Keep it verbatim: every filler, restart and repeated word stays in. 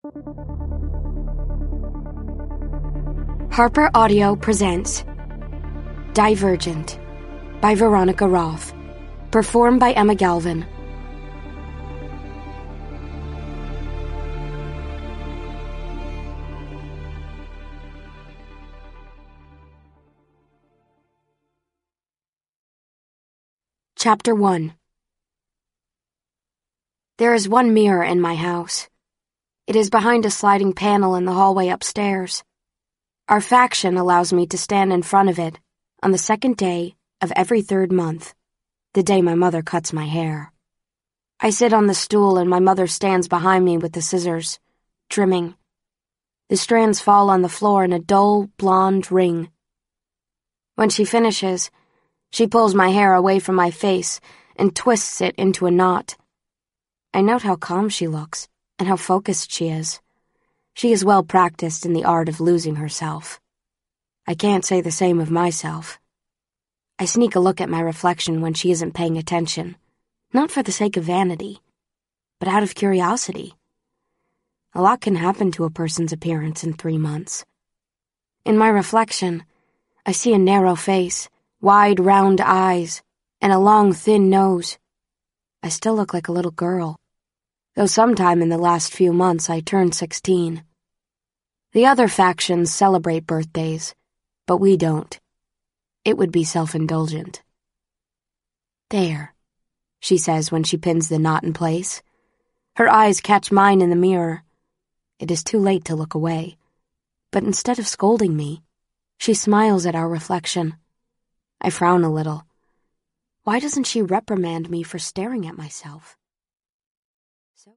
Harper Audio presents Divergent by Veronica Roth, performed by Emma Galvin. Chapter one. There is one mirror in my house. It is behind a sliding panel in the hallway upstairs. Our faction allows me to stand in front of it on the second day of every third month, the day my mother cuts my hair. I sit on the stool and my mother stands behind me with the scissors, trimming. The strands fall on the floor in a dull, blonde ring. When she finishes, she pulls my hair away from my face and twists it into a knot. I note how calm she looks and how focused she is. She is well practiced in the art of losing herself. I can't say the same of myself. I sneak a look at my reflection when she isn't paying attention, not for the sake of vanity, but out of curiosity. A lot can happen to a person's appearance in three months. In my reflection, I see a narrow face, wide, round eyes, and a long, thin nose. I still look like a little girl, though sometime in the last few months I turned sixteen. The other factions celebrate birthdays, but we don't. It would be self-indulgent. There, she says when she pins the knot in place. Her eyes catch mine in the mirror. It is too late to look away, but instead of scolding me, she smiles at our reflection. I frown a little. Why doesn't she reprimand me for staring at myself?